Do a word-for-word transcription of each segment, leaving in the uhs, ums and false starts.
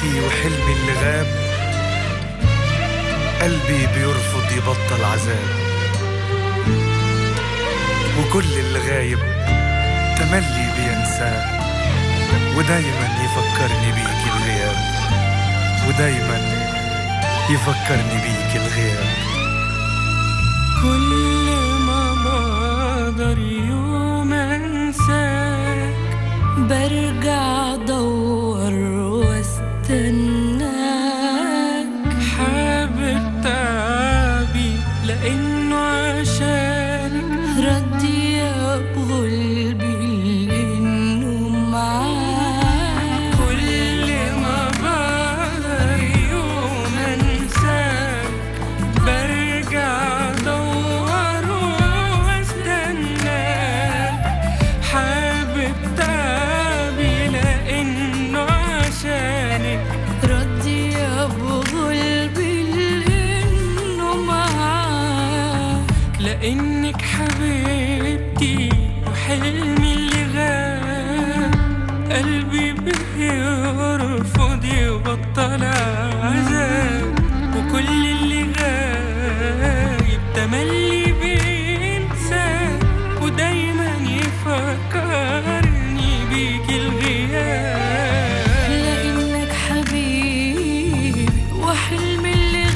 بيبكي وحلمي اللي غاب، قلبي بيرفض يبطل عذاب، وكل اللي غايب تملي بينساه، ودايما يفكرني بيك الغياب، ودايما يفكرني بيك الغياب. كل ما بقدر يوم انساك برجع ادور واستناك، حابب تعبي لانه عشانك، ردي بغلبي لانه معاك. كل ما بقدر يوم انساك برجع ادور واستناك، حابب تعبي لانه عشانك، ردي بغلبي لانه معاك. لانك حبيبتي وحلمي اللي غاب، قلبي بيرفض يبطل عذاب، وكل اللي غايب تملي بينسى، ودايما يفكرني بيك الغياب. لانك حبيبي وحلمي اللي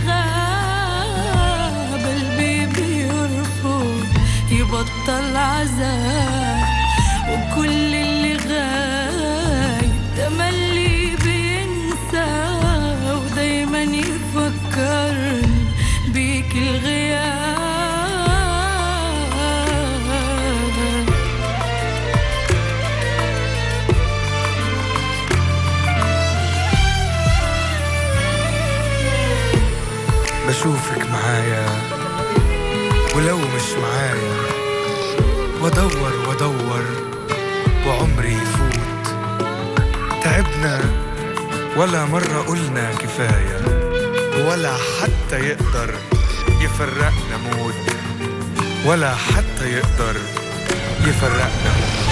غاب، قلبي بيرفض يبطل عذاب، وكل اللي غايب تملي بينسى، ودايما يفكرني بيك الغياب. بشوفك معايا ولو مش معايا، وادور وادور وعمري يفوت، تعبنا ولا مرة قلنا كفاية، ولا حتى يقدر يفرقنا موت، ولا حتى يقدر يفرقنا موت.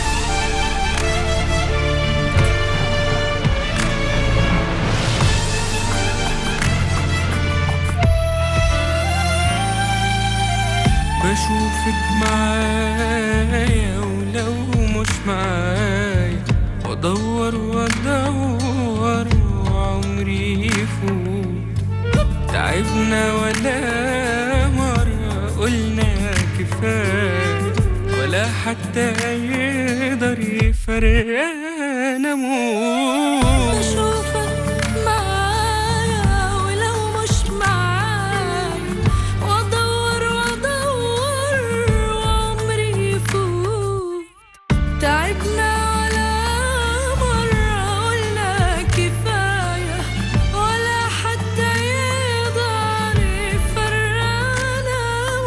بشوفك معايا ولو مش معايا، وادور وادور وعمري يفوت، تعبنا ولا مرة قلنا كفاية، ولا حتى يقدر يفرقنا موت. بشوفك معايا ولو مش معايا، وادور وادور وعمري يفوت، تعبنا ولا مرة قلنا كفاية، ولا حتى يقدر يفرقنا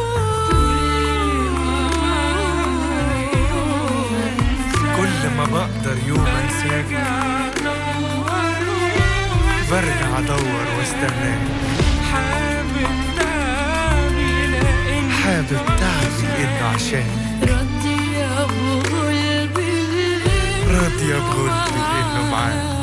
موت. كل ما بقدر يوم انساك برجع ادور واستناك، حابب تعبي لانه حابب تعبي لانه عشان، ردي بغلبي راضية بغلبي لانه معاك.